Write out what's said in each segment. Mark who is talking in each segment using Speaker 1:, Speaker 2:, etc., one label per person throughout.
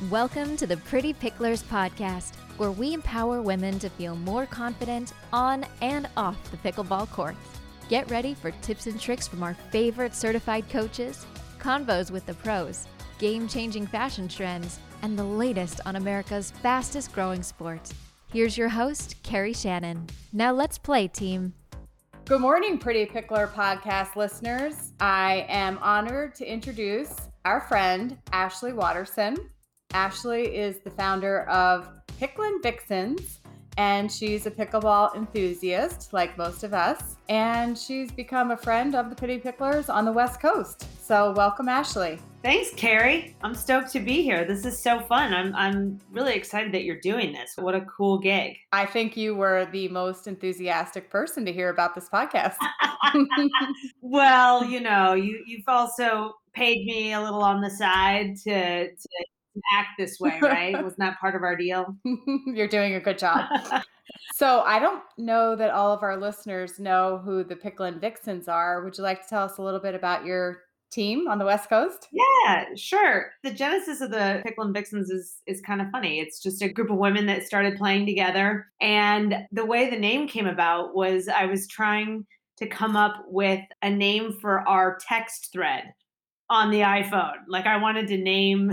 Speaker 1: Welcome to the Pretty Picklers podcast, where we empower women to feel more confident on and off the pickleball courts. Get ready for tips and tricks from our favorite certified coaches, convos with the pros, game-changing fashion trends, and the latest on America's fastest growing sport. Here's your host, Carrie Shannon. Now let's play, team.
Speaker 2: Good morning, Pretty Pickler podcast listeners. I am honored to introduce our friend, Ashley Watterson. Ashley is the founder of Picklin' Vixens, and she's a pickleball enthusiast like most of us. And she's become a friend of the Pretty Picklers on the West Coast. So welcome, Ashley.
Speaker 3: Thanks, Carrie. I'm stoked to be here. This is so fun. I'm really excited that you're doing this. What a cool gig.
Speaker 2: I think you were the most enthusiastic person to hear about this podcast.
Speaker 3: Well, you've also paid me a little on the side to act this way, right? Wasn't that part of our deal?
Speaker 2: You're doing a good job. So I don't know that all of our listeners know who the Picklin' Vixens are. Would you like to tell us a little bit about your team on the West Coast?
Speaker 3: Yeah, sure. The genesis of the Picklin' Vixens is kind of funny. It's just a group of women that started playing together. And the way the name came about was I was trying to come up with a name for our text thread on the iPhone. Like I wanted to name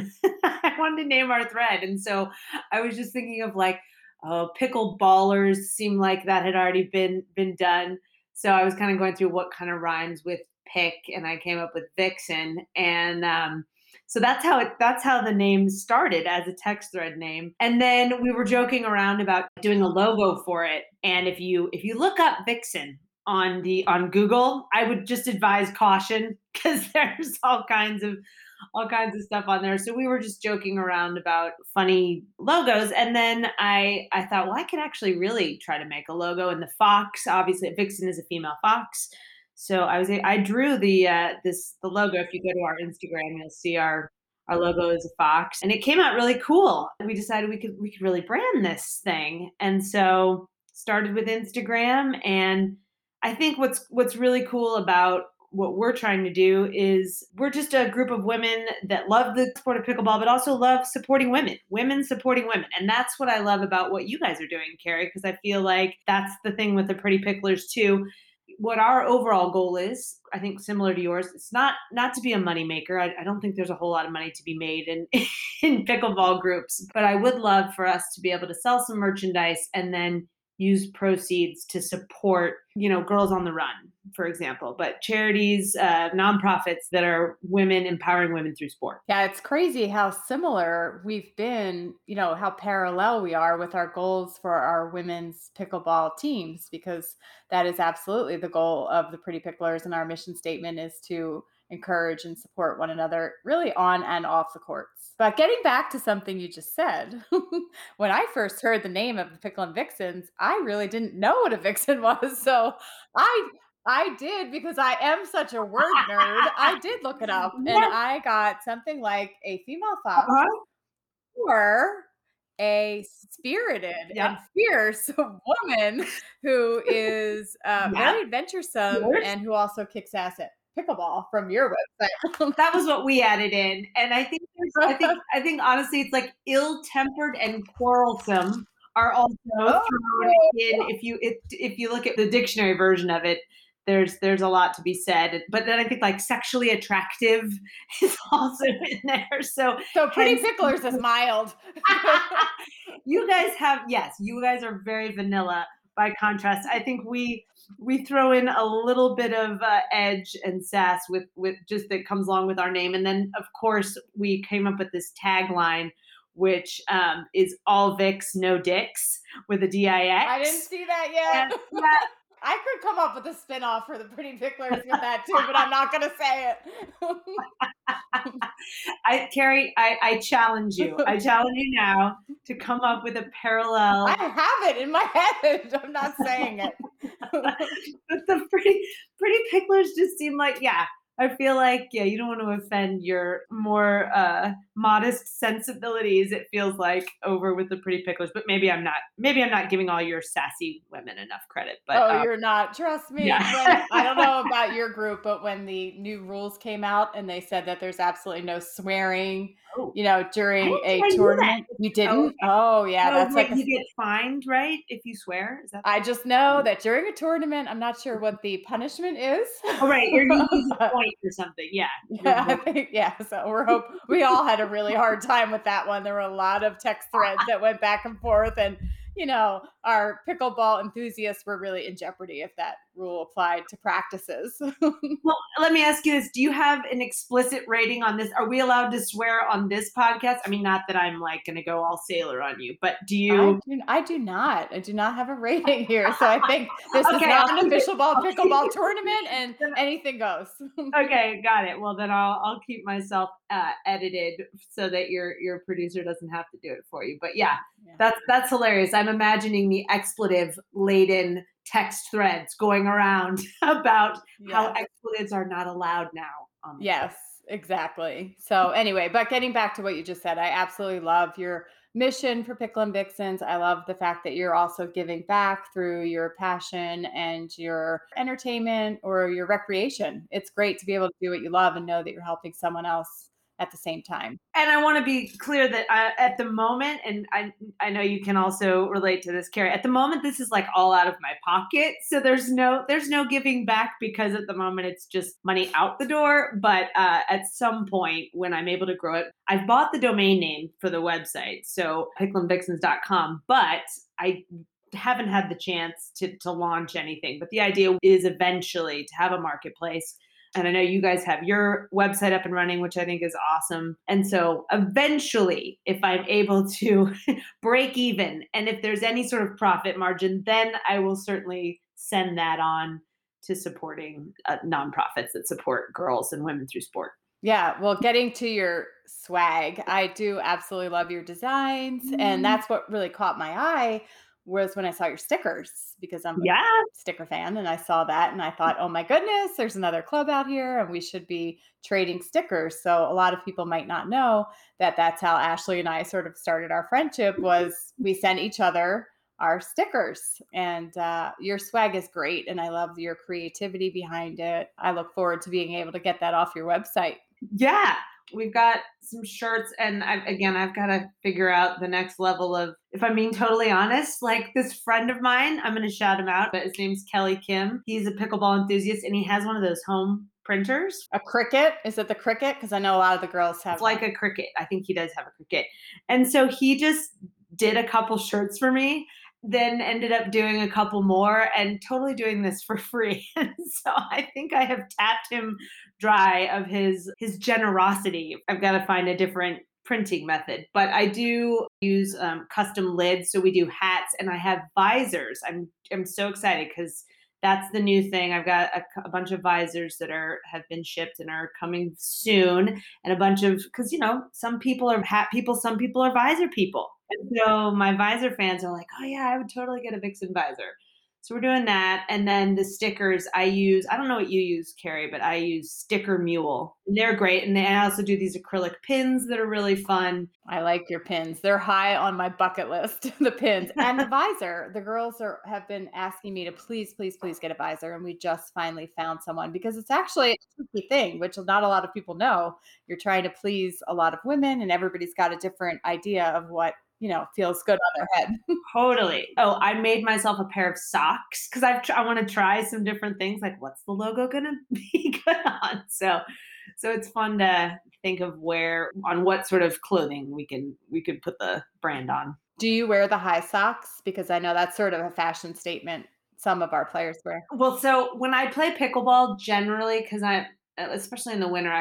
Speaker 3: our thread. And so I was just thinking of pickle ballers seemed like that had already been done. So I was kind of going through what kind of rhymes with pick, and I came up with Vixen. And so that's how the name started, as a text thread name. And then we were joking around about doing a logo for it. And if you look up Vixen on Google, I would just advise caution, because there's all kinds of stuff on there. So we were just joking around about funny logos. And then I thought, well, I could actually really try to make a logo. And the fox, obviously Vixen is a female fox. So I drew the logo. If you go to our Instagram, you'll see our logo is a fox, and it came out really cool. We decided we could really brand this thing. And so started with Instagram. And I think what's really cool about what we're trying to do is we're just a group of women that love the sport of pickleball, but also love supporting women supporting women. And that's what I love about what you guys are doing, Carrie, because I feel like that's the thing with the Pretty Picklers too. What our overall goal is, I think similar to yours, it's not to be a moneymaker. I don't think there's a whole lot of money to be made in pickleball groups, but I would love for us to be able to sell some merchandise and then use proceeds to support, Girls on the Run, for example, but charities, nonprofits that are empowering women through sport.
Speaker 2: Yeah, it's crazy how similar we've been, how parallel we are with our goals for our women's pickleball teams, because that is absolutely the goal of the Pretty Picklers, and our mission statement is to encourage and support one another really on and off the courts. But getting back to something you just said, when I first heard the name of the Picklin' Vixens, I really didn't know what a vixen was. So I did, because I am such a word nerd. I did look it up, and I got something like a female fox or a spirited and fierce woman who is very adventuresome and who also kicks ass at pickleball from your website.
Speaker 3: That was what we added in. And I think honestly, it's like ill-tempered and quarrelsome are also thrown in. If you look at the dictionary version of it, there's a lot to be said. But then I think like sexually attractive is also in there. So
Speaker 2: Pretty Picklers is mild.
Speaker 3: You guys are very vanilla by contrast. I think we throw in a little bit of edge and sass with just that comes along with our name. And then of course we came up with this tagline, which is all Vix, no dicks, with a DIX.
Speaker 2: I didn't see that yet. I could come up with a spinoff for the Pretty Picklers with that too, but I'm not going to say
Speaker 3: it. Carrie, I challenge you. I challenge you now to come up with a parallel.
Speaker 2: I have it in my head. I'm not saying it.
Speaker 3: But the Pretty Picklers just seem like, I feel like, yeah, you don't want to offend your more modest sensibilities. It feels like over with the pretty picklers, but maybe I'm not. Maybe I'm not giving all your sassy women enough credit. But
Speaker 2: Oh, you're not. Trust me. When
Speaker 3: yeah.
Speaker 2: I don't know about your group, but when the new rules came out and they said that there's absolutely no swearing,
Speaker 3: Oh, I
Speaker 2: during
Speaker 3: don't think
Speaker 2: a
Speaker 3: I knew that.
Speaker 2: tournament, you
Speaker 3: Oh,
Speaker 2: didn't?
Speaker 3: okay.
Speaker 2: Oh, yeah,
Speaker 3: No,
Speaker 2: that's
Speaker 3: wait,
Speaker 2: like
Speaker 3: you get fined, right? If you swear, is that?
Speaker 2: I just know that during a tournament, I'm not sure what the punishment is.
Speaker 3: Oh, right. You lose a
Speaker 2: But
Speaker 3: point or something. Yeah, you're
Speaker 2: yeah, I
Speaker 3: right.
Speaker 2: think yeah. So we all had a really hard time with that one. There were a lot of text threads that went back and forth, and our pickleball enthusiasts were really in jeopardy if that rule applied to practices.
Speaker 3: Well, let me ask you this. Do you have an explicit rating on this? Are we allowed to swear on this podcast? I mean, not that I'm like going to go all sailor on you, but do you?
Speaker 2: I do not. I do not have a rating here. So I think this is
Speaker 3: Okay,
Speaker 2: not
Speaker 3: I'll
Speaker 2: an
Speaker 3: keep it.
Speaker 2: official
Speaker 3: I'll keep
Speaker 2: pickleball
Speaker 3: it.
Speaker 2: tournament and anything goes.
Speaker 3: Okay, got it. Well, then I'll keep myself edited so that your producer doesn't have to do it for you. But yeah,
Speaker 2: Yeah.
Speaker 3: that's hilarious. I'm imagining the expletive laden text threads going around about how
Speaker 2: Yes.
Speaker 3: expletives are not allowed now.
Speaker 2: Yes, exactly. So anyway, but getting back to what you just said, I absolutely love your mission for Pickle and Vixens. I love the fact that you're also giving back through your passion and your entertainment or your recreation. It's great to be able to do what you love and know that you're helping someone else at the same time.
Speaker 3: And I want to be clear that at the moment, and I know you can also relate to this, Carrie. At the moment, this is like all out of my pocket, so there's no giving back because at the moment it's just money out the door. But at some point, when I'm able to grow it, I've bought the domain name for the website, so picklandvixens.com. But I haven't had the chance to launch anything. But the idea is eventually to have a marketplace. And I know you guys have your website up and running, which I think is awesome. And so eventually, if I'm able to break even and if there's any sort of profit margin, then I will certainly send that on to supporting nonprofits that support girls and women through sport.
Speaker 2: Yeah, well, getting to your swag, I do absolutely love your designs, and that's what really caught my eye was when I saw your stickers because I'm a
Speaker 3: Yeah.
Speaker 2: sticker fan and I saw that and I thought, "Oh my goodness, there's another club out here and we should be trading stickers." So a lot of people might not know that that's how Ashley and I sort of started our friendship was we sent each other our stickers and your swag is great and I love your creativity behind it. I look forward to being able to get that off your website.
Speaker 3: Yeah, we've got some shirts, and I've got to figure out the next level of. If I'm being totally honest, like this friend of mine, I'm going to shout him out, but his name's Kelly Kim. He's a pickleball enthusiast, and he has one of those home printers.
Speaker 2: A Cricut? Is it the Cricut? Because I know a lot of the girls have
Speaker 3: It's like a Cricut. I think he does have a Cricut, and so he just did a couple shirts for me. Then ended up doing a couple more and totally doing this for free. And so I think I have tapped him dry of his generosity. I've got to find a different printing method, but I do use custom lids. So we do hats, and I have visors. I'm so excited because that's the new thing. I've got a bunch of visors that have been shipped and are coming soon, and a bunch of because some people are hat people, some people are visor people. And so my visor fans are like, oh yeah, I would totally get a Vixen visor. So we're doing that. And then the stickers I don't know what you use, Carrie, but I use Sticker Mule. And they're great. And I also do these acrylic pins that are really fun.
Speaker 2: I like your pins. They're high on my bucket list, the pins and the visor. The girls have been asking me to please, please, please get a visor. And we just finally found someone because it's actually a tricky thing, which not a lot of people know. You're trying to please a lot of women and everybody's got a different idea of what feels good on their head.
Speaker 3: Totally. Oh, I made myself a pair of socks because I want to try some different things. Like, what's the logo gonna be good on? So it's fun to think of on what sort of clothing we could put the brand on.
Speaker 2: Do you wear the high socks? Because I know that's sort of a fashion statement some of our players wear.
Speaker 3: Well, so when I play pickleball, generally, because especially in the winter,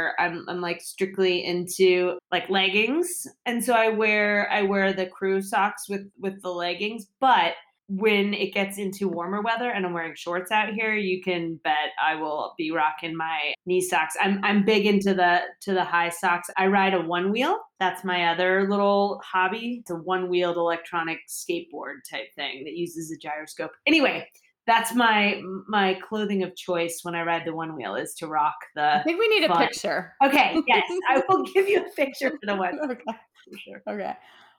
Speaker 3: I'm like strictly into like leggings, and so I wear the crew socks with the leggings. But when it gets into warmer weather and I'm wearing shorts out here, you can bet I will be rocking my knee socks. I'm big into the high socks. I ride a one wheel. That's my other little hobby. It's a one wheeled electronic skateboard type thing that uses a gyroscope. Anyway, That's my clothing of choice when I ride the one wheel is to rock
Speaker 2: I
Speaker 3: the
Speaker 2: think we need a
Speaker 3: fun.
Speaker 2: picture.
Speaker 3: Okay, yes, I will give you a picture for the one
Speaker 2: Okay.
Speaker 3: for sure.
Speaker 2: Okay.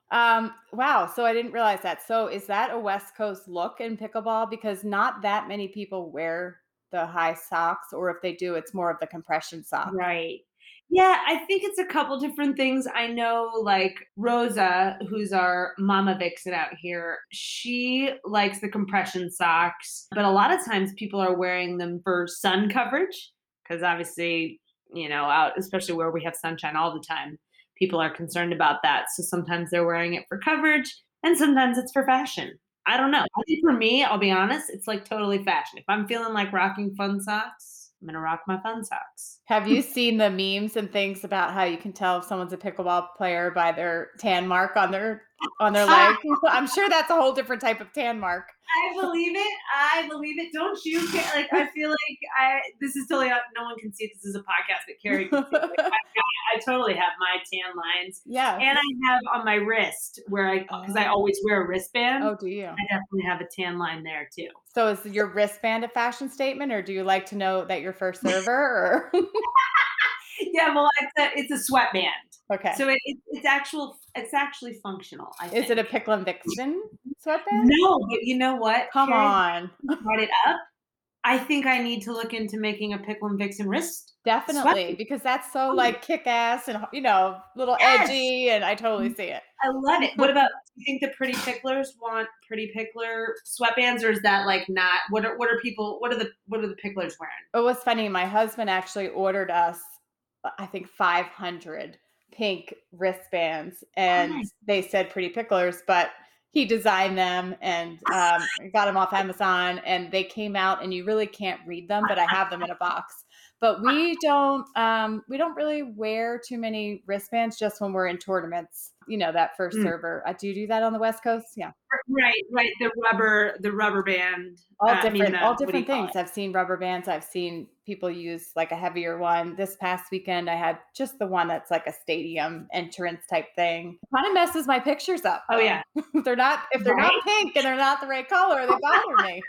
Speaker 2: Wow. So I didn't realize that. So is that a West Coast look in pickleball? Because not that many people wear the high socks, or if they do, it's more of the compression sock.
Speaker 3: Right. Yeah, I think it's a couple different things. I know, like Rosa, who's our mama vixen out here, she likes the compression socks, but a lot of times people are wearing them for sun coverage because obviously, out, especially where we have sunshine all the time, people are concerned about that. So sometimes they're wearing it for coverage and sometimes it's for fashion. I don't know. I think for me, I'll be honest, it's like totally fashion. If I'm feeling like rocking fun socks, I'm going to rock my fun socks.
Speaker 2: Have you seen the memes and things about how you can tell if someone's a pickleball player by their tan mark on their leg? I'm sure that's a whole different type of tan mark.
Speaker 3: I believe it. I believe it. Don't you? Like, I feel like this is totally, no one can see this is a podcast, but Carrie can see. Like, I totally have my tan lines.
Speaker 2: Yeah.
Speaker 3: And I have on my wrist because I always wear a wristband.
Speaker 2: Oh, do you?
Speaker 3: I definitely have a tan line there too.
Speaker 2: So is your wristband a fashion statement, or do you like to know that you're first server? Or
Speaker 3: Yeah, well, it's a sweatband.
Speaker 2: okay.
Speaker 3: So it's actually functional. I think.
Speaker 2: Is it a Pickle and Vixen sweatband?
Speaker 3: No, but you know what?
Speaker 2: Come
Speaker 3: Carrie,
Speaker 2: on.
Speaker 3: you brought it up. I think I need to look into making a Pickle and Vixen wrist.
Speaker 2: Definitely, because that's so like kick ass and little
Speaker 3: Yes.
Speaker 2: edgy, and I totally see it.
Speaker 3: I love it. What about, do you think the Pretty Picklers want Pretty Pickler sweatbands, or is that like not? What are the Picklers wearing?
Speaker 2: It was funny. My husband actually ordered us, I think, 500 pink wristbands, and
Speaker 3: Nice.
Speaker 2: they said Pretty Picklers, but he designed them and got them off Amazon, and they came out, and you really can't read them, but I have them in a box. But we don't really wear too many wristbands, just when we're in tournaments. That first server. Do you do that on the West Coast? Yeah.
Speaker 3: Right. The rubber band.
Speaker 2: All
Speaker 3: what do you
Speaker 2: different
Speaker 3: call
Speaker 2: things.
Speaker 3: it?
Speaker 2: I've seen rubber bands. I've seen people use like a heavier one. This past weekend, I had just the one that's like a stadium entrance type thing. Kind of messes my pictures up.
Speaker 3: Oh yeah.
Speaker 2: If they're not pink and they're not the right color, they bother me.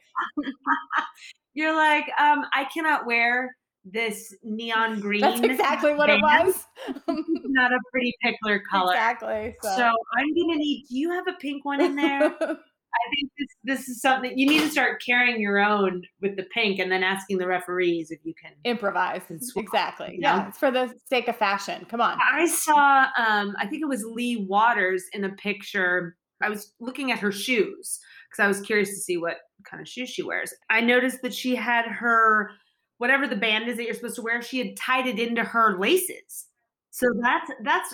Speaker 3: You're like, I cannot wear this neon green.
Speaker 2: That's exactly what
Speaker 3: band.
Speaker 2: It was.
Speaker 3: Not a Pretty Pickler color.
Speaker 2: Exactly.
Speaker 3: So I'm gonna need. Do you have a pink one in there? I think this is something you need to start carrying your own with the pink, and then asking the referees if you can
Speaker 2: improvise.
Speaker 3: swap,
Speaker 2: Exactly. Yeah, it's for the sake of fashion. Come on.
Speaker 3: I saw. I think it was Lee Waters in a picture. I was looking at her shoes because I was curious to see what kind of shoes she wears. I noticed that she had her whatever the band is that you're supposed to wear. She had tied it into her laces. So that's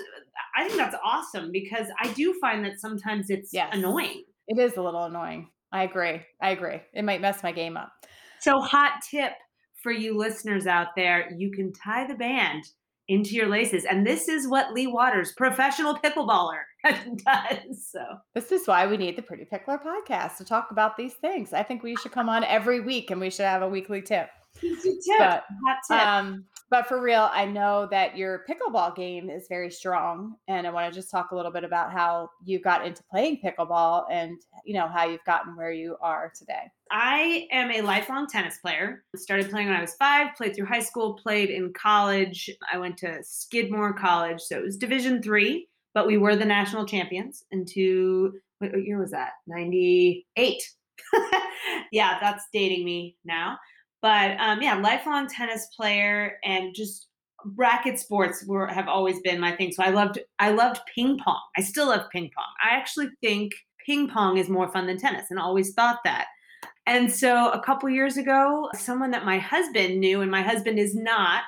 Speaker 3: I think that's awesome because I do find that sometimes it's annoying.
Speaker 2: It is a little annoying. I agree. It might mess my game up.
Speaker 3: So hot tip for you listeners out there, you can tie the band into your laces. And this is what Lee Waters, professional pickleballer, does. So
Speaker 2: this is why we need the Pretty Pickler podcast to talk about these things. I think we should come on every week and we should have a weekly tip.
Speaker 3: Hot tip.
Speaker 2: But for real, I know that your pickleball game is very strong. And I want to just talk a little bit about how you got into playing pickleball and, how you've gotten where you are today.
Speaker 3: I am a lifelong tennis player. Started playing when I was 5, played through high school, played in college. I went to Skidmore College. So it was Division III, but we were the national champions what year was that? 98. Yeah, that's dating me now. But lifelong tennis player, and just racket sports have always been my thing. So I loved ping pong. I still love ping pong. I actually think ping pong is more fun than tennis, and always thought that. And so a couple years ago, someone that my husband knew, and my husband is not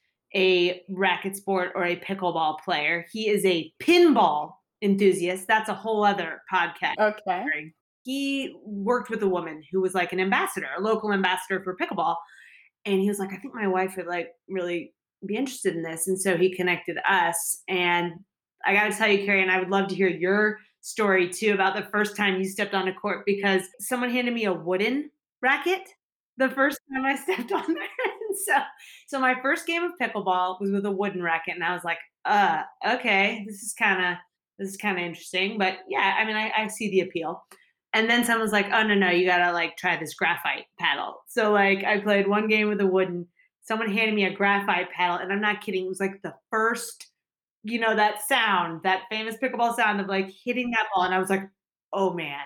Speaker 3: a racket sport or a pickleball player. He is a pinball enthusiast. That's a whole other podcast.
Speaker 2: Okay.
Speaker 3: He worked with a woman who was like an ambassador, a local ambassador for pickleball. And he was like, I think my wife would like really be interested in this. And so he connected us. And I got to tell you, Carrie, and I would love to hear your story too about the first time you stepped on a court, because someone handed me a wooden racket the first time I stepped on there. And so my first game of pickleball was with a wooden racket. And I was like, okay, this is kind of interesting. But yeah, I mean, I see the appeal. And then someone's like, oh, no, you gotta like try this graphite paddle. So like I played one game with a wooden, someone handed me a graphite paddle, and I'm not kidding. It was like the first, that sound, that famous pickleball sound of like hitting that ball. And I was like, oh man,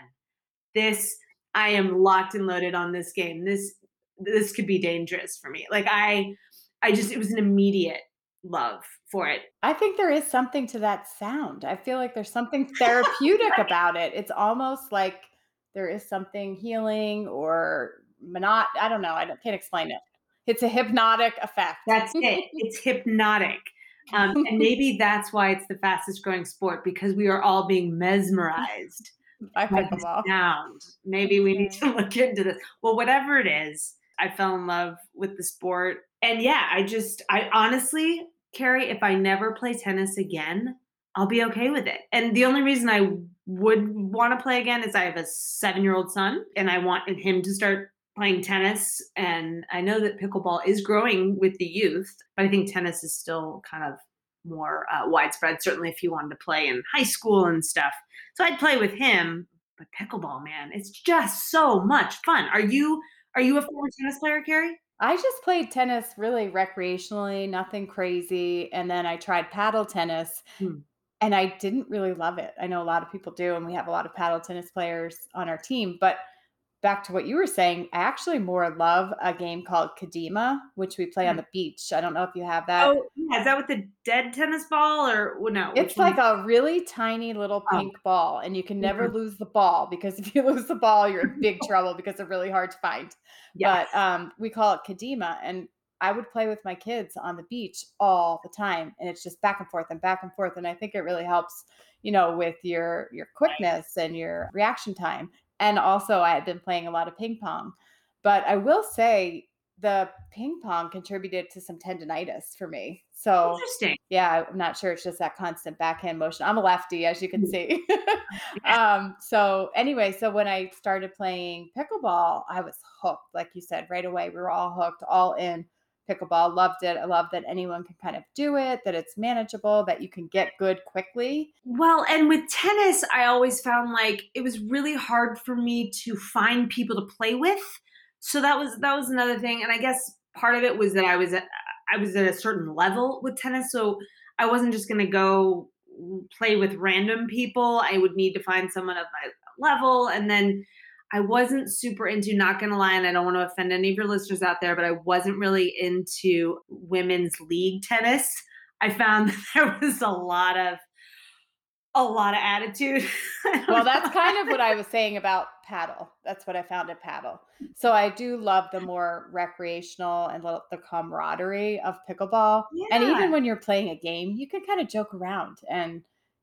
Speaker 3: this, I am locked and loaded on this game. This could be dangerous for me. Like I just, it was an immediate love for it.
Speaker 2: I think there is something to that sound. I feel like there's something therapeutic about it. It's almost like there is something healing or I don't know. Can't explain it. It's a hypnotic effect.
Speaker 3: That's it. It's hypnotic. And maybe that's why it's the fastest growing sport, because we are all being mesmerized
Speaker 2: By
Speaker 3: by the
Speaker 2: pickleball.
Speaker 3: sound. Maybe we need to look into this. Well, whatever it is, I fell in love with the sport. And yeah, I honestly, Carrie, if I never play tennis again, I'll be okay with it. And the only reason I would want to play again is I have a 7-year-old son and I want him to start playing tennis. And I know that pickleball is growing with the youth, but I think tennis is still kind of more widespread, certainly if you wanted to play in high school and stuff. So I'd play with him, but pickleball, man, it's just so much fun. Are you a former tennis player, Carrie?
Speaker 2: I just played tennis really recreationally, nothing crazy. And then I tried paddle tennis
Speaker 3: Hmm.
Speaker 2: and I didn't really love it. I know a lot of people do, and we have a lot of paddle tennis players on our team. But back to what you were saying, I actually more love a game called Kadima, which we play on the beach. I don't know if you have that.
Speaker 3: Oh, yeah. Is that with the dead tennis ball or no?
Speaker 2: It's like a really tiny little
Speaker 3: Oh.
Speaker 2: pink ball, and you can never
Speaker 3: Mhm.
Speaker 2: lose the ball, because if you lose the ball, you're in big trouble because they're really hard to find.
Speaker 3: Yes.
Speaker 2: But we call it Kadima, and I would play with my kids on the beach all the time, and it's just back and forth and back and forth. And I think it really helps, with your quickness and your reaction time. And also, I had been playing a lot of ping pong, but I will say the ping pong contributed to some tendonitis for me. So
Speaker 3: Interesting.
Speaker 2: yeah, I'm not sure. It's just that constant backhand motion. I'm a lefty, as you can see. So anyway, so when I started playing pickleball, I was hooked. Like you said, right away, we were all hooked, all in pickleball. Loved it. I love that anyone can kind of do it, that it's manageable, that you can get good quickly.
Speaker 3: Well, and with tennis, I always found like it was really hard for me to find people to play with. So that was another thing. And I guess part of it was that I was at a certain level with tennis, so I wasn't just going to go play with random people. I would need to find someone of my level, and then I wasn't super into, not going to lie, and I don't want to offend any of your listeners out there, but I wasn't really into women's league tennis. I found that there was a lot of attitude.
Speaker 2: Well, that's kind of what I was saying about paddle. That's what I found at paddle. So I do love the more recreational and the camaraderie of pickleball. And
Speaker 3: Yeah.
Speaker 2: even when you're playing a game, you can kind of joke around and,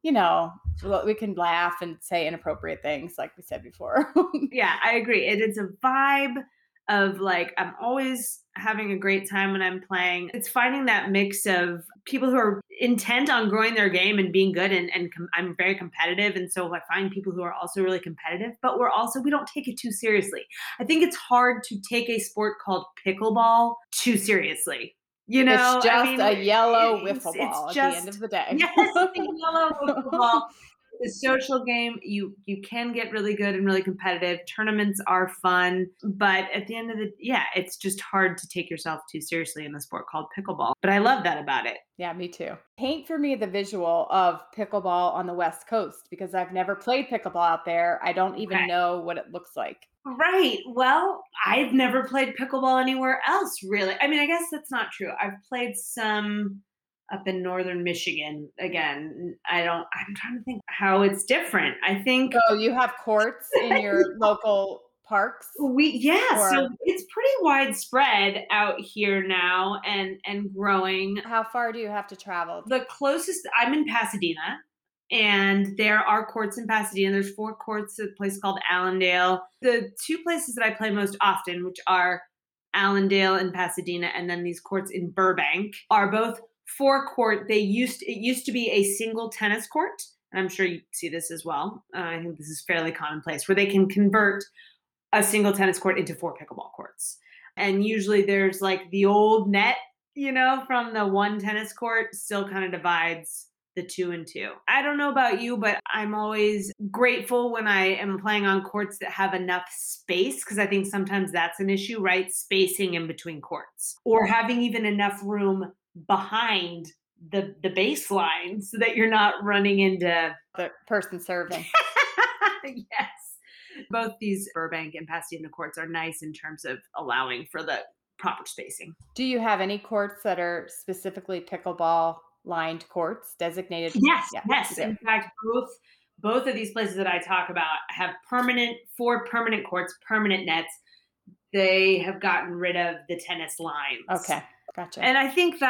Speaker 2: we can laugh and say inappropriate things like we said before.
Speaker 3: Yeah, I agree. It's a vibe of like, I'm always having a great time when I'm playing. It's finding that mix of people who are intent on growing their game and being good. And I'm very competitive. And so I find people who are also really competitive, but we don't take it too seriously. I think it's hard to take a sport called pickleball too seriously.
Speaker 2: It's just
Speaker 3: I mean,
Speaker 2: a yellow
Speaker 3: it's
Speaker 2: wiffle ball at the end of the day.
Speaker 3: yes, the yellow wiffle ball. The social game, you can get really good and really competitive. Tournaments are fun, but at the end of it's just hard to take yourself too seriously in a sport called pickleball. But I love that about it.
Speaker 2: Yeah, me too. Paint for me the visual of pickleball on the West Coast, because I've never played pickleball out there. I don't even
Speaker 3: Okay.
Speaker 2: know what it looks like.
Speaker 3: Right. Well, I've never played pickleball anywhere else, really. I mean, I guess that's not true. I've played some up in northern Michigan. Again, I'm trying to think how it's different. I think
Speaker 2: So you have courts in your local parks?
Speaker 3: so
Speaker 2: Or
Speaker 3: it's pretty widespread out here now and growing.
Speaker 2: how far do you have to travel?
Speaker 3: The closest, I'm in Pasadena, and there are courts in Pasadena. There's 4 courts at a place called Allendale. The 2 places that I play most often, which are Allendale and Pasadena, and then these courts in Burbank, are both 4-court. It used to be a single tennis court, and I'm sure you see this as well. I think this is fairly commonplace, where they can convert a single tennis court into 4 pickleball courts. And usually there's like the old net, from the one tennis court still kind of divides the 2-and-2. I don't know about you, but I'm always grateful when I am playing on courts that have enough space, because I think sometimes that's an issue, right? Spacing in between courts, or having even enough room behind the baseline so that you're not running into
Speaker 2: The person serving.
Speaker 3: yes. Both these Burbank and Pasadena courts are nice in terms of allowing for the proper spacing.
Speaker 2: Do you have any courts that are specifically pickleball lined courts designated?
Speaker 3: Yes,
Speaker 2: Yeah, you
Speaker 3: yes.
Speaker 2: do.
Speaker 3: In fact, both of these places that I talk about have four permanent courts, permanent nets. They have gotten rid of the tennis lines.
Speaker 2: Okay, gotcha.
Speaker 3: And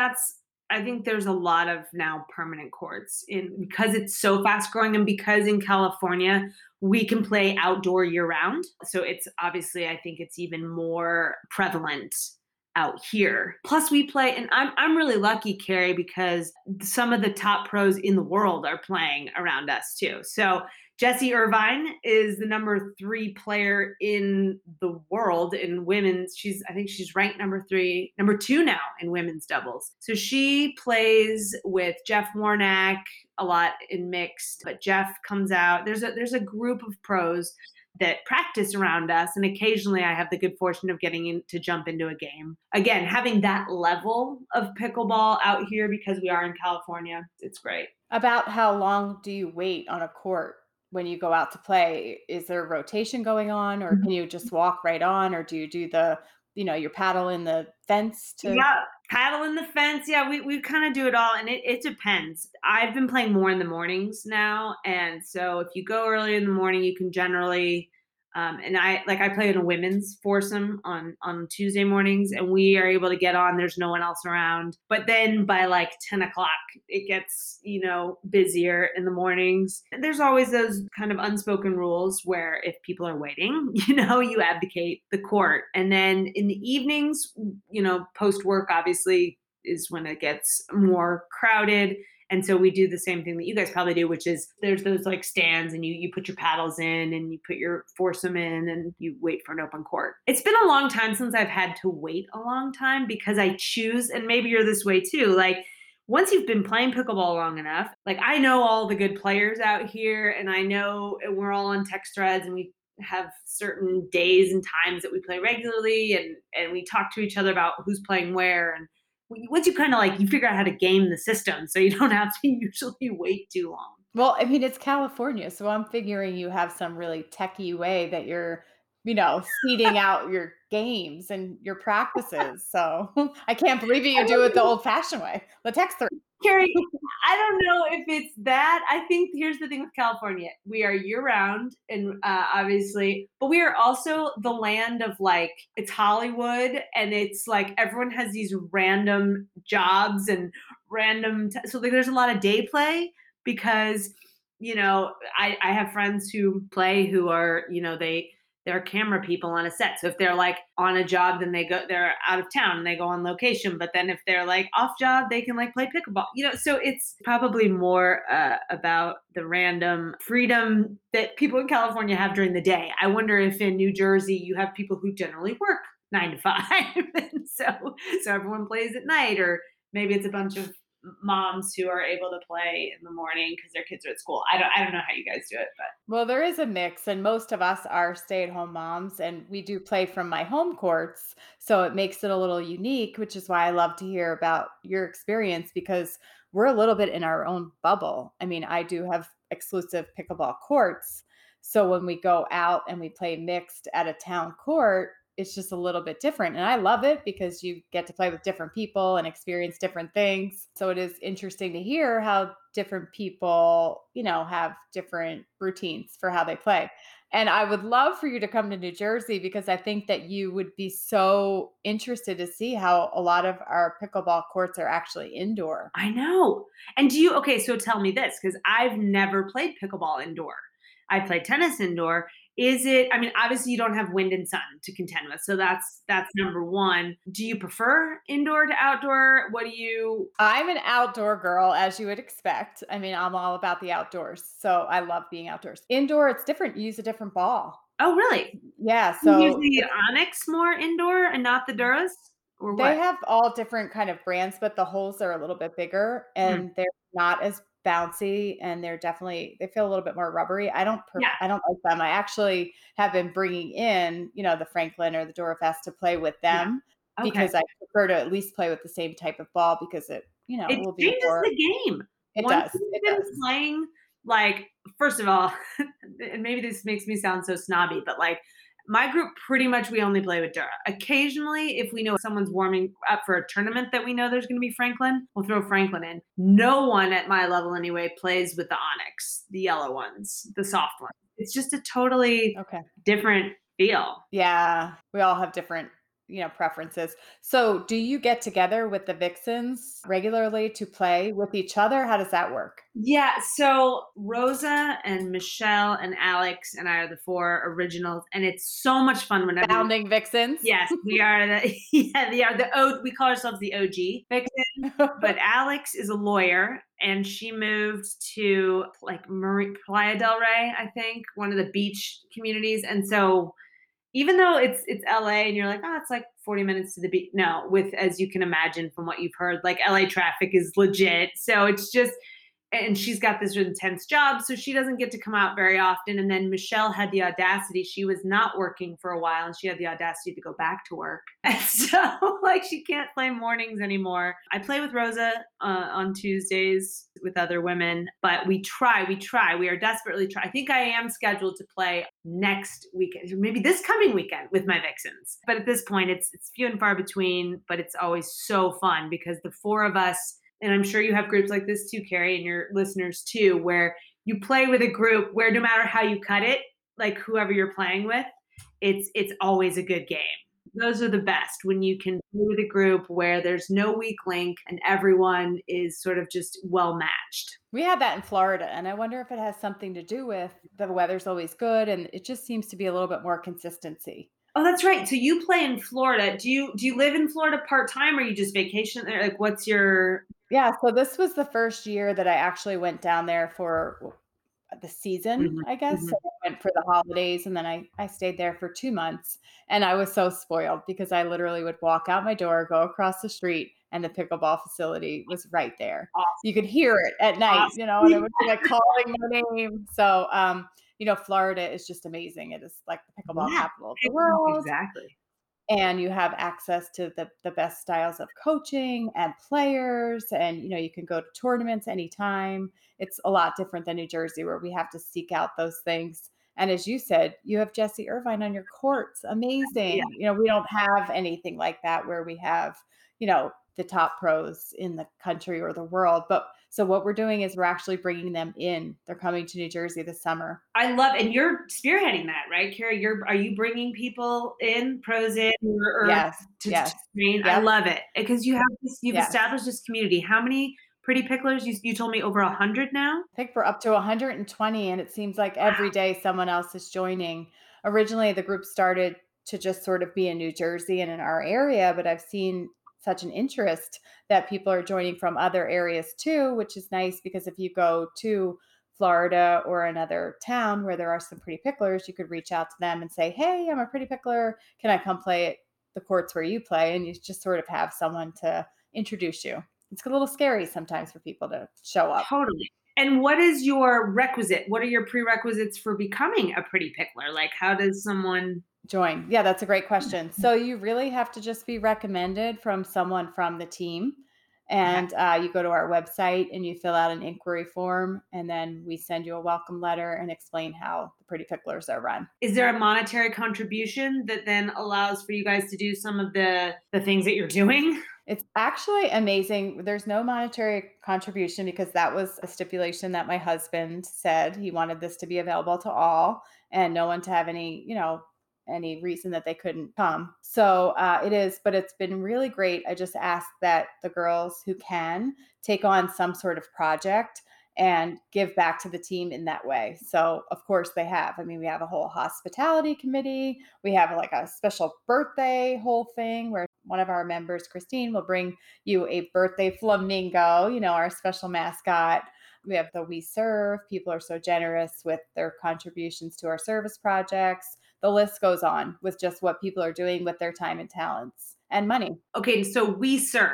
Speaker 3: I think there's a lot of now permanent courts in, because it's so fast growing, and because in California we can play outdoor year round. So it's obviously, I think it's even more prevalent out here. Plus we play, and I'm really lucky, Carrie, because some of the top pros in the world are playing around us too. So Jessie Irvine is the number 3 player in the world in women's. I think she's ranked number 2 now in women's doubles. So she plays with Jeff Warnack a lot in mixed, but Jeff comes out. There's a group of pros that practice around us, and occasionally I have the good fortune of getting to jump into a game. Again, having that level of pickleball out here because we are in California, it's great.
Speaker 2: About how long do you wait on a court when you go out to play? Is there rotation going on, or can you just walk right on, or do you do your paddle in the fence to?
Speaker 3: Yeah, paddle in the fence. Yeah, we kind of do it all, and it depends. I've been playing more in the mornings now, and so if you go early in the morning, you can generally. And I play in a women's foursome on Tuesday mornings, and we are able to get on. There's no one else around. But then by like 10 o'clock, it gets busier in the mornings. And there's always those kind of unspoken rules where if people are waiting, you abdicate the court. And then in the evenings, post work obviously is when it gets more crowded. And so we do the same thing that you guys probably do, which is there's those like stands, and you put your paddles in and you put your foursome in and you wait for an open court. It's been a long time since I've had to wait a long time because I choose, and maybe you're this way too, like once you've been playing pickleball long enough, like I know all the good players out here, and I know we're all on text threads, and we have certain days and times that we play regularly, and we talk to each other about who's playing where. And once you kind of you figure out how to game the system, so you don't have to usually wait too long.
Speaker 2: Well, I mean, it's California, so I'm figuring you have some really techie way that you're, seeding out your games and your practices. So I can't believe you do it the old-fashioned way, the text thread.
Speaker 3: Carrie, I don't know if it's that. I think here's the thing with California. We are year round, and obviously, but we are also the land of it's Hollywood, and it's like everyone has these random jobs and so there's a lot of day play because, I have friends who play who are, they're camera people on a set. So if they're on a job, then they're out of town and they go on location. But then if they're off job, they can play pickleball, so it's probably more about the random freedom that people in California have during the day. I wonder if in New Jersey, you have people who generally work 9 to 5. And so everyone plays at night, or maybe it's a bunch of moms who are able to play in the morning because their kids are at school. I don't know how you guys do it, but
Speaker 2: Well, there is a mix, and most of us are stay-at-home moms, and we do play from my home courts, so it makes it a little unique, which is why I love to hear about your experience because we're a little bit in our own bubble. I mean, I do have exclusive pickleball courts, so when we go out and we play mixed at a town court, it's just a little bit different. And I love it because you get to play with different people and experience different things. So it is interesting to hear how different people, have different routines for how they play. And I would love for you to come to New Jersey because I think that you would be so interested to see how a lot of our pickleball courts are actually indoor.
Speaker 3: I know. And okay, so tell me this, because I've never played pickleball indoor. I played tennis indoor. I mean, obviously you don't have wind and sun to contend with. So that's number one. Do you prefer indoor to outdoor?
Speaker 2: I'm an outdoor girl, as you would expect. I mean, I'm all about the outdoors. So I love being outdoors. Indoor, it's different. You use a different ball.
Speaker 3: Oh, really?
Speaker 2: Yeah.
Speaker 3: You
Speaker 2: So
Speaker 3: use the Onyx more indoor and not the Duras? Or
Speaker 2: they
Speaker 3: what?
Speaker 2: have all different kind of brands, but the holes are a little bit bigger and they're not as bouncy and they feel a little bit more rubbery.
Speaker 3: Yeah.
Speaker 2: I don't like them. I actually have been bringing in, the Franklin or the Durafest to play with
Speaker 3: Yeah.
Speaker 2: them
Speaker 3: Okay.
Speaker 2: because I prefer to at least play with the same type of ball because it,
Speaker 3: It
Speaker 2: will be
Speaker 3: changes
Speaker 2: more.
Speaker 3: the game.
Speaker 2: It
Speaker 3: Once
Speaker 2: does.
Speaker 3: you've
Speaker 2: It
Speaker 3: been
Speaker 2: does.
Speaker 3: playing, like, first of all, and maybe this makes me sound so snobby, but like my group, pretty much we only play with Dura. Occasionally, if we know someone's warming up for a tournament that we know there's going to be Franklin, we'll throw Franklin in. No one at my level anyway plays with the Onyx, the yellow ones, the soft ones. It's just a totally
Speaker 2: Okay.
Speaker 3: different feel.
Speaker 2: Yeah, we all have different, preferences. So, do you get together with the Vixens regularly to play with each other? How does that work?
Speaker 3: Yeah, so Rosa and Michelle and Alex and I are the four originals, and it's so much fun whenever.
Speaker 2: Founding Vixens?
Speaker 3: Yes, we are the yeah, we call ourselves the OG Vixen. But Alex is a lawyer, and she moved to like Playa del Rey, I think, one of the beach communities. And so even though it's LA and you're like, oh, it's like 40 minutes to the beach. No, with, as you can imagine from what you've heard, like LA traffic is legit. So it's just, and she's got this intense job, so she doesn't get to come out very often. And then Michelle had the audacity, she was not working for a while, and she had the audacity to go back to work. And so, like, she can't play mornings anymore. I play with Rosa on Tuesdays with other women, but we are desperately trying. I think I am scheduled to play next weekend, maybe this coming weekend, with my Vixens. But at this point, it's few and far between, but it's always so fun because the four of us, and I'm sure you have groups like this too, Carrie, and your listeners too, where you play with a group where no matter how you cut it, like whoever you're playing with, it's always a good game. Those are the best, when you can play with a group where there's no weak link and everyone is sort of just well matched.
Speaker 2: We have that in Florida, and I wonder if it has something to do with the weather's always good, and it just seems to be a little bit more consistency.
Speaker 3: Oh, that's right. So you play in Florida. Do you live in Florida part-time, or you just vacation there? Like, what's your?
Speaker 2: Yeah, so this was the first year that I actually went down there for the season,
Speaker 3: Mhm,
Speaker 2: I guess. So
Speaker 3: mhm.
Speaker 2: I went for the holidays and then I stayed there for 2 months, and I was so spoiled because I literally would walk out my door, go across the street, and the pickleball facility was right there. You
Speaker 3: Awesome.
Speaker 2: could hear it at night, and it
Speaker 3: Awesome.
Speaker 2: would be like calling my name. So, Florida is just amazing. It is like the pickleball
Speaker 3: Yeah,
Speaker 2: capital of the world.
Speaker 3: exactly.
Speaker 2: And you have access to the best styles of coaching and players, and you can go to tournaments anytime. It's a lot different than New Jersey, where we have to seek out those things. And as you said, you have Jesse Irvine on your courts.
Speaker 3: Yeah.
Speaker 2: Amazing. We don't have anything like that where we have the top pros in the country or the world. But so what we're doing is we're actually bringing them in. They're coming to New Jersey this summer.
Speaker 3: I love, and you're spearheading that, right, Carrie? Are you bringing people in, pros in, or
Speaker 2: Yes,
Speaker 3: to
Speaker 2: yes,
Speaker 3: train? I
Speaker 2: yep,
Speaker 3: love it because you've
Speaker 2: yes.
Speaker 3: established this community. How many pretty picklers? You told me over 100 now.
Speaker 2: I think we're up to 120, and it seems like every day someone else is joining. Originally, the group started to just sort of be in New Jersey and in our area, but I've seen such an interest that people are joining from other areas too, which is nice because if you go to Florida or another town where there are some pretty picklers, you could reach out to them and say, "Hey, I'm a pretty pickler. Can I come play at the courts where you play?" And you just sort of have someone to introduce you. It's a little scary sometimes for people to show up.
Speaker 3: Totally. And what is your requisite? What are your prerequisites for becoming a pretty pickler? Like, how does someone?
Speaker 2: Join. Yeah, that's a great question. So you really have to just be recommended from someone from the team.
Speaker 3: Okay.
Speaker 2: And you go to our website and you fill out an inquiry form, and then we send you a welcome letter and explain how the Pretty Picklers are run.
Speaker 3: Is there a monetary contribution that then allows for you guys to do some of the things that you're doing?
Speaker 2: It's actually amazing. There's no monetary contribution because that was a stipulation that my husband said. He wanted this to be available to all and no one to have any reason that they couldn't come. So it is, but it's been really great. I just ask that the girls who can take on some sort of project and give back to the team in that way. So of course they have. I mean, we have a whole hospitality committee. We have like a special birthday whole thing where one of our members, Christine, will bring you a birthday flamingo, our special mascot. We have the We Serve. People are so generous with their contributions to our service projects. The list goes on with just what people are doing with their time and talents and money.
Speaker 3: Okay, so We Serve.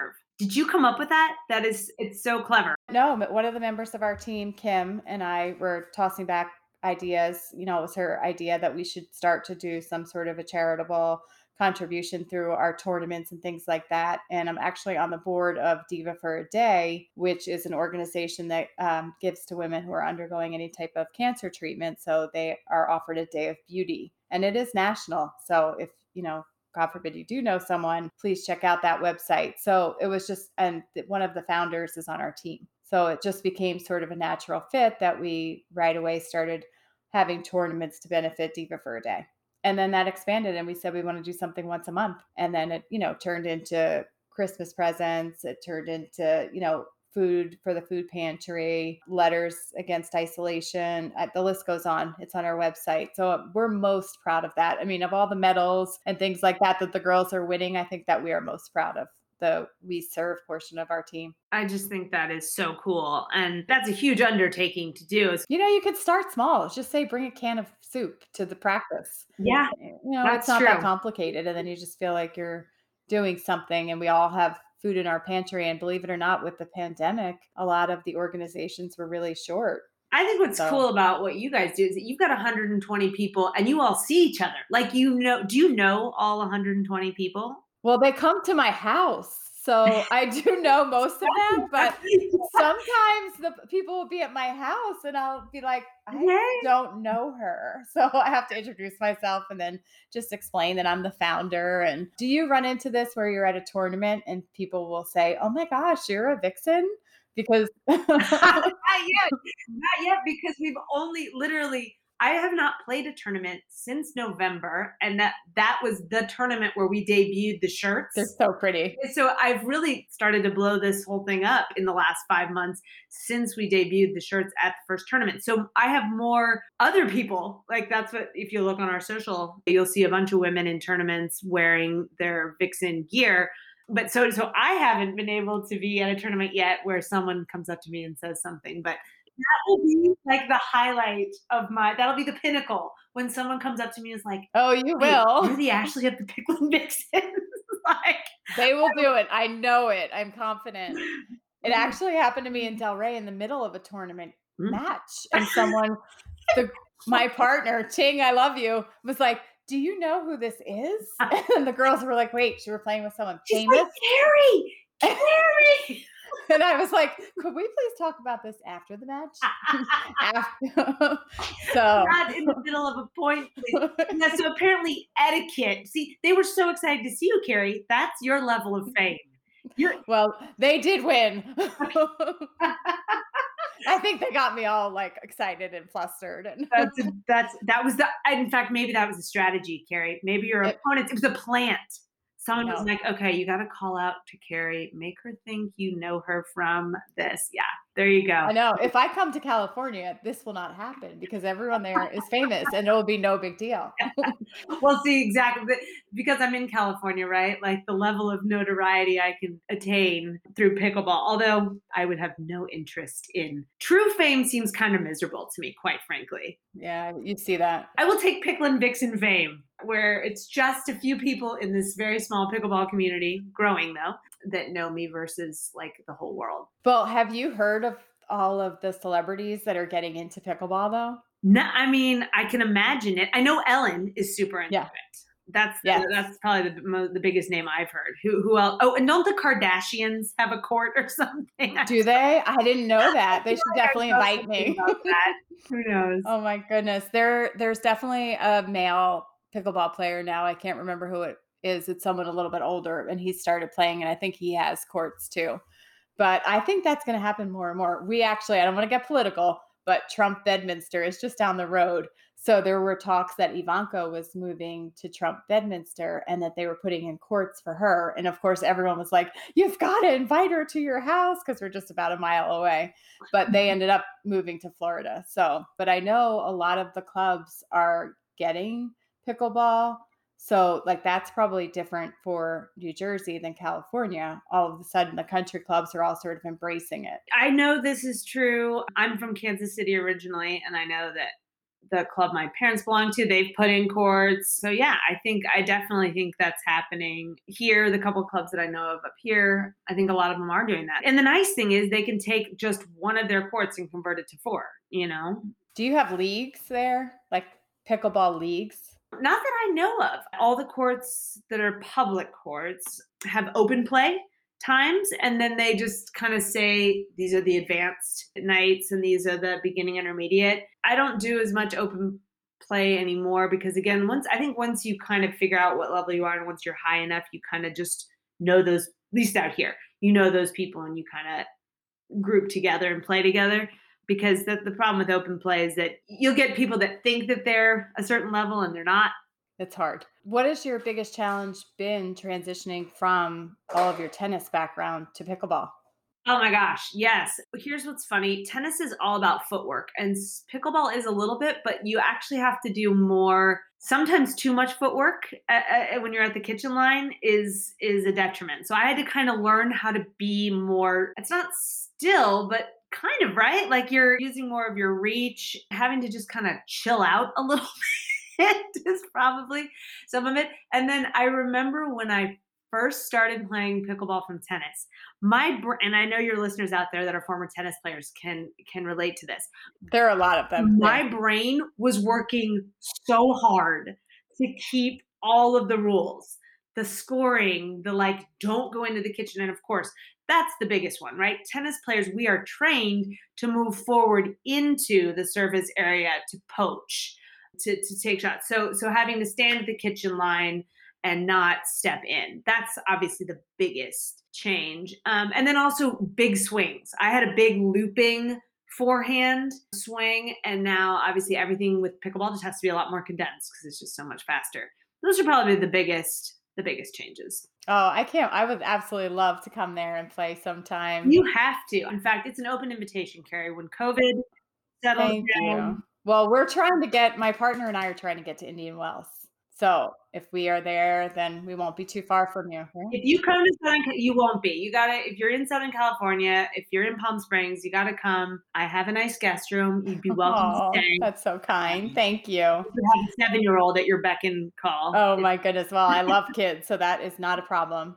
Speaker 3: Did you come up with that? It's so clever.
Speaker 2: No, but one of the members of our team, Kim, and I were tossing back ideas. You know, it was her idea that we should start to do some sort of a charitable contribution through our tournaments and things like that. And I'm actually on the board of Diva for a Day, which is an organization that gives to women who are undergoing any type of cancer treatment. So they are offered a day of beauty, and it is national. So if, you know, God forbid you do know someone, please check out that website. So it was just, and one of the founders is on our team. So it just became sort of a natural fit that we right away started having tournaments to benefit Diva for a Day. And then that expanded and we said we want to do something once a month. And then it, you know, turned into Christmas presents. It turned into, you know, food for the food pantry, letters against isolation. The list goes on. It's on our website. So we're most proud of that. I mean, of all the medals and things like that that the girls are winning, I think that we are most proud of the We Serve portion of our team.
Speaker 3: I just think that is so cool. And that's a huge undertaking to do.
Speaker 2: You know, you could start small. Just say bring a can of soup to the practice.
Speaker 3: Yeah,
Speaker 2: You know, it's
Speaker 3: that's
Speaker 2: not that
Speaker 3: true.
Speaker 2: complicated. And then you just feel like you're doing something. And we all have food in our pantry. And believe it or not, with the pandemic, a lot of the organizations were really short.
Speaker 3: I think what's
Speaker 2: So,
Speaker 3: cool about what you guys do is that you've got 120 people and you all see each other. Like, you know, do you know all 120 people?
Speaker 2: well, they come to my house. So I do know most of them, but sometimes the people will be at my house and I'll be like, I
Speaker 3: Yay.
Speaker 2: don't know her. So I have to introduce myself and then just explain that I'm the founder. And do you run into this where you're at a tournament and people will say, oh my gosh, you're a vixen? Because
Speaker 3: Not yet. Not yet, because we've only literally I have not played a tournament since November, and that was the tournament where we debuted the shirts.
Speaker 2: they're so pretty.
Speaker 3: So I've really started to blow this whole thing up in the last 5 months since we debuted the shirts at the first tournament. So I have more other people. Like, that's what, if you look on our social, you'll see a bunch of women in tournaments wearing their Vixen gear. But so I haven't been able to be at a tournament yet where someone comes up to me and says something. But that will be like the highlight of that'll be the pinnacle when someone comes up to me and is like,
Speaker 2: Oh, you
Speaker 3: "Wait,
Speaker 2: will.
Speaker 3: you're the Ashley of the Picklin' Vixens." Like,
Speaker 2: They will do it. I know it. I'm confident. It actually happened to me in Delray in the middle of a tournament
Speaker 3: Mm.
Speaker 2: match. And someone, my partner, Ting, I love you, was like, do you know who this is? And the girls were like, wait, you were playing with someone
Speaker 3: she's
Speaker 2: famous?
Speaker 3: like, Carrie.
Speaker 2: And I was like, could we please talk about this after the match? So,
Speaker 3: Not in the middle of a point, please. Yeah, so apparently etiquette. See, they were so excited to see you, Carrie. That's your level of fame. You're
Speaker 2: well, they did win. I think they got me all like excited and flustered. And
Speaker 3: that was the in fact, maybe that was a strategy, Carrie. Maybe your opponents, it was a plant. Someone was like, okay, you got to call out to Carrie, make her think you know her from this. Yeah, there you go.
Speaker 2: I know. If I come to California, this will not happen because everyone there is famous and it will be no big deal.
Speaker 3: Well, see, exactly. Because I'm in California, right? Like, the level of notoriety I can attain through pickleball, although I would have no interest in true fame, seems kind of miserable to me, quite frankly.
Speaker 2: Yeah, you'd see that.
Speaker 3: I will take Picklin' Vixen fame, where it's just a few people in this very small pickleball community, growing though, that know me versus like the whole world.
Speaker 2: Well, have you heard of all of the celebrities that are getting into pickleball though?
Speaker 3: No, I mean, I can imagine it. I know Ellen is super into
Speaker 2: Yeah.
Speaker 3: it. That's
Speaker 2: Yes.
Speaker 3: that's probably the biggest name I've heard. Who else? Oh, and don't the Kardashians have a court or something?
Speaker 2: Do they? I didn't know that. They should
Speaker 3: I
Speaker 2: definitely
Speaker 3: know
Speaker 2: invite
Speaker 3: something
Speaker 2: me.
Speaker 3: about that. Who knows?
Speaker 2: Oh my goodness. There's definitely a male pickleball player now. I can't remember who it is. It's someone a little bit older and he started playing and I think he has courts too. But I think that's going to happen more and more. We actually, I don't want to get political, but Trump Bedminster is just down the road. So there were talks that Ivanka was moving to Trump Bedminster and that they were putting in courts for her. And of course, everyone was like, you've got to invite her to your house because we're just about a mile away. But they ended up moving to Florida. So, but I know a lot of the clubs are getting pickleball. So, like, that's probably different for New Jersey than California. All of a sudden, the country clubs are all sort of embracing it.
Speaker 3: I know this is true. I'm from Kansas City originally, and I know that the club my parents belong to, they've put in courts. So yeah, I definitely think that's happening here. The couple clubs that I know of up here, I think a lot of them are doing that. And the nice thing is they can take just one of their courts and convert it to 4, you know?
Speaker 2: Do you have leagues there? Like pickleball leagues?
Speaker 3: Not that I know of. All the courts that are public courts have open play times, and then they just kind of say these are the advanced nights and these are the beginning intermediate. I don't do as much open play anymore because again, once you kind of figure out what level you are and once you're high enough, you kind of just know those, at least out here, you know those people and you kind of group together and play together. Because the problem with open play is that you'll get people that think that they're a certain level and they're not.
Speaker 2: It's hard. What has your biggest challenge been transitioning from all of your tennis background to pickleball?
Speaker 3: Oh my gosh, yes. Here's what's funny. Tennis is all about footwork and pickleball is a little bit, but you actually have to do more, sometimes too much footwork when you're at the kitchen line is a detriment. So I had to kind of learn how to be more, it's not still, but kind of, right? Like you're using more of your reach, having to just kind of chill out a little bit is probably some of it. And then I remember when I first started playing pickleball from tennis, and I know your listeners out there that are former tennis players can relate to this.
Speaker 2: There are a lot of them.
Speaker 3: My brain was working so hard to keep all of the rules, the scoring, the like, don't go into the kitchen. And of course, that's the biggest one, right? Tennis players, we are trained to move forward into the service area, to poach, to take shots. So having to stand at the kitchen line and not step in, that's obviously the biggest change. And then also big swings. I had a big looping forehand swing, and now obviously everything with pickleball just has to be a lot more condensed because it's just so much faster. Those are probably the biggest changes.
Speaker 2: Oh, I would absolutely love to come there and play sometime.
Speaker 3: You have to. In fact, it's an open invitation, Carrie. When COVID settles
Speaker 2: Thank
Speaker 3: down.
Speaker 2: you. Well, my partner and I are trying to get to Indian Wells. So if we are there, then we won't be too far from you. Right?
Speaker 3: If you come to you won't be. You gotta, if you're in Southern California, if you're in Palm Springs, you gotta come. I have a nice guest room. You'd be welcome to stay.
Speaker 2: That's so kind. Thank you.
Speaker 3: You have a 7-year-old at your beck and call.
Speaker 2: Oh my goodness. Well, I love kids, so that is not a problem.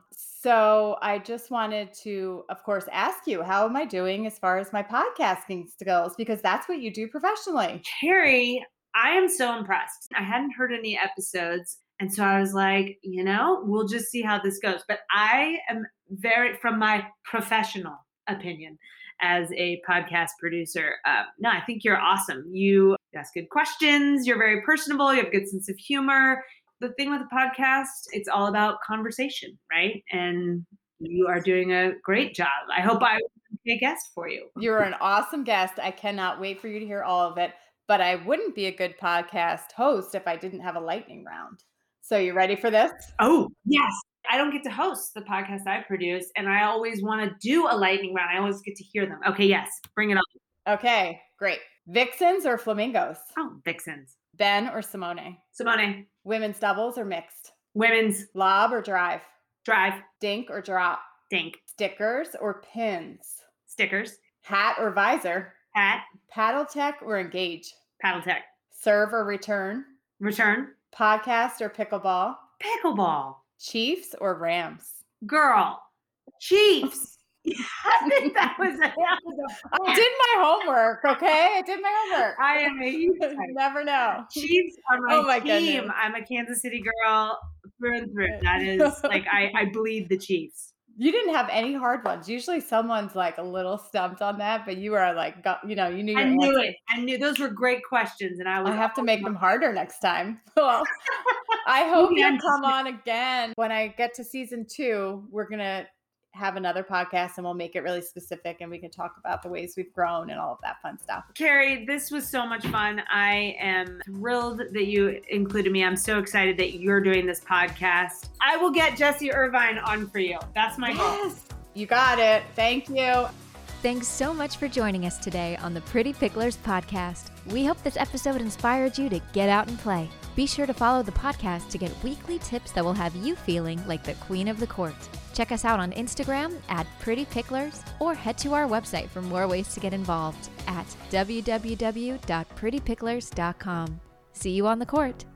Speaker 2: So I just wanted to, of course, ask you, how am I doing as far as my podcasting skills? Because that's what you do professionally.
Speaker 3: Carrie, I am so impressed. I hadn't heard any episodes. And so I was like, we'll just see how this goes. But I am from my professional opinion as a podcast producer, no, I think you're awesome. You ask good questions. You're very personable. You have a good sense of humor. The thing with the podcast, it's all about conversation, right? And you are doing a great job. I hope I will be a guest for you.
Speaker 2: You're an awesome guest. I cannot wait for you to hear all of it. But I wouldn't be a good podcast host if I didn't have a lightning round. So you ready for this?
Speaker 3: Oh, yes. I don't get to host the podcast I produce, and I always want to do a lightning round. I always get to hear them. Okay, yes. Bring it on.
Speaker 2: Okay, great. Vixens or flamingos?
Speaker 3: Oh, Vixens.
Speaker 2: Ben or Simone?
Speaker 3: Simone.
Speaker 2: Women's doubles or mixed?
Speaker 3: Women's.
Speaker 2: Lob or drive?
Speaker 3: Drive.
Speaker 2: Dink or drop?
Speaker 3: Dink.
Speaker 2: Stickers or pins?
Speaker 3: Stickers.
Speaker 2: Hat or visor?
Speaker 3: Hat.
Speaker 2: Paddle tech or engage?
Speaker 3: Paddle tech.
Speaker 2: Serve or return?
Speaker 3: Return.
Speaker 2: Podcast or pickleball?
Speaker 3: Pickleball.
Speaker 2: Chiefs or Rams?
Speaker 3: Girl. Chiefs. I think that was
Speaker 2: I did my homework, okay? I did my homework.
Speaker 3: I am a huge fan.
Speaker 2: Never know.
Speaker 3: Chiefs are my team.
Speaker 2: Goodness.
Speaker 3: I'm a Kansas City girl through and through. That is like I bleed the Chiefs.
Speaker 2: You didn't have any hard ones. Usually someone's like a little stumped on that, but you were like, you knew your
Speaker 3: I knew
Speaker 2: answer.
Speaker 3: it. I knew those were great questions, and
Speaker 2: I have to make them harder next time. Well, I hope you'll come on again. When I get to season 2, we're going to have another podcast and we'll make it really specific and we can talk about the ways we've grown and all of that fun stuff.
Speaker 3: Carrie, this was so much fun. I am thrilled that you included me. I'm so excited that you're doing this podcast. I will get Jessie Irvine on for you. That's my goal.
Speaker 2: You got it. Thank you.
Speaker 1: Thanks so much for joining us today on the Pretty Picklers podcast. We hope this episode inspired you to get out and play. Be sure to follow the podcast to get weekly tips that will have you feeling like the queen of the court. Check us out on Instagram at Pretty Picklers or head to our website for more ways to get involved at www.prettypicklers.com. See you on the court.